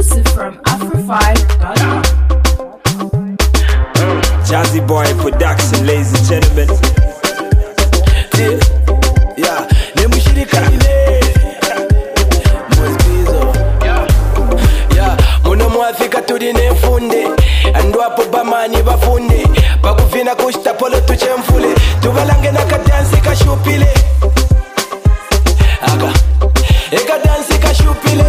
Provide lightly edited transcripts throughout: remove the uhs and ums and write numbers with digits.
Exclusive from Afro5.com. Jazzy Boy Production, ladies and gentlemen. Yeah, nemushirika ine Mosbizo. Yeah, muno mwafika tuli nefunde andwapo bamani bafunde bakuvina kushita polo tuchemfule tubalange nakadansi kashupile aka eka dansi kashupile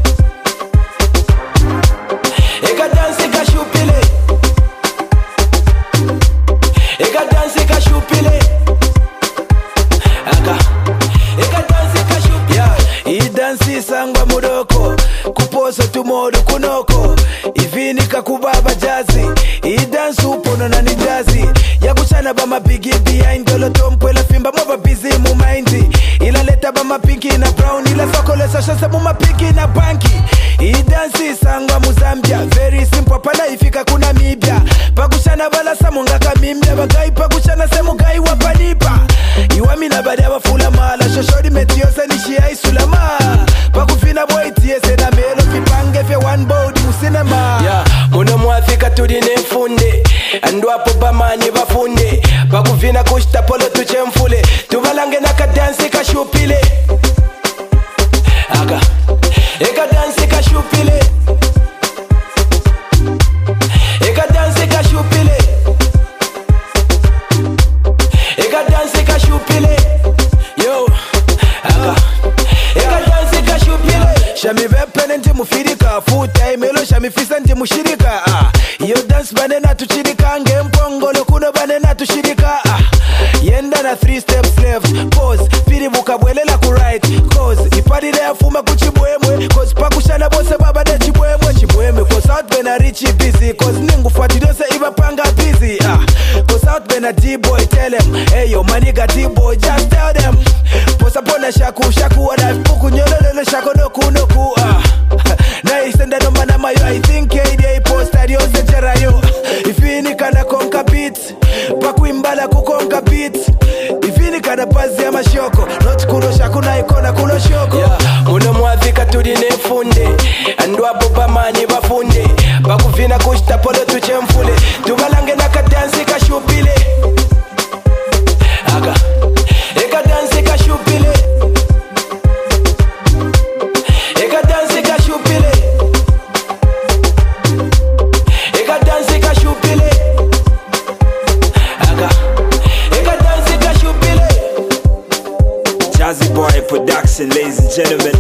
eka dansi kashupile eka dansi kashupile aka eka dansi kashupile i dansi sangwa mudoko kuposo tumodu kunoko ivini kakubaba jazi i dansi upono na nijazi yakuchana bama bigi behind dolo tompwela fimba mwaba busy mu mindy ila leta bama pinky na brown ila sokolesa shasa muma pinky na banki i dansi sangwa muzambia very simple pana ifika kuna mibya pakuchana bala samunga kamimbya bagai pakuchana semu gai wapanipa iwami na badia wafula mala shoshodi metiyose nishia isulama pakufina boy tiyese na melo fipange fe one body musinema yeah, muno mwafika tuli nefunde andwapo bamani bafunde pakuvina kushita polo tuchemfule tubalange nakadansi kashupile aka eka dansi kashupile eka dansi kashupile eka dansi kashupile yo aka eka dansi kashupile shami vepene ndi mufirika futa imelo shami fisa ndi mushirika yo dance bane na tuchirika nge mpongolo kuno bane na tushirika yenda na 3 steps left pause piri bukabwelela ku right cause iparire yafuma kuchibwemwe cause pakushana bose baba de chibwemwe cause out bena richi busy cause ningufuatilose ibapanga busy cause out bena D-boy tell him hey yo maniga D-boy just tell them posa pona shaku wada fuku nyololele shako noku na isenda no mana mayo I think KDA posta yose jerayo ifini kana konka beat pakuimbala kukonka beat ifini kana pazi ya mashoko not kuno shaku na ikona kuno shoko yeah, muno mwafika tuli nefunde andwapo bamani bafunde bakuvina kushita polo tuchemfule tubalange nakadansi kashupile aka eka dansi kashupile eka dansi kashupile eka dansi kashupile aka eka dansi kashupile. Jazzy Boy Production, ladies and gentlemen.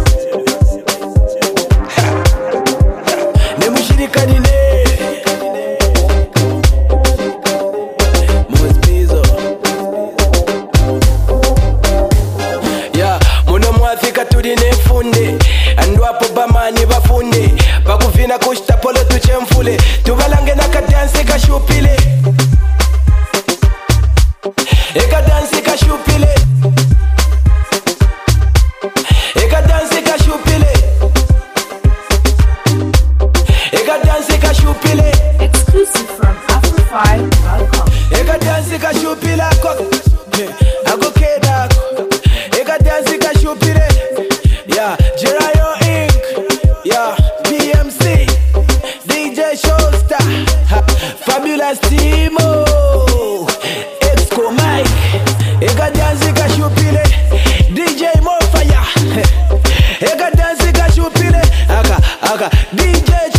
Nemushirika nine Mosbizo. Yeah, muno mwafika tuli nefunde andwapo bamani bafunde bakuvina kushita polo tuchemfule tubalange nakadansi kashupile eka dansi kashupile eka dansi kashupile eka dansi kashupile Exclusive from Afro5.com. eka dansi kashupile ako keda eka dansi kashupile yeah Jerayo Inc yeah PMC DJ Showstar Fabulous Timo Exco Mike eka dansi kashupile DJ Mofaya eka dansi kashupile aka DJ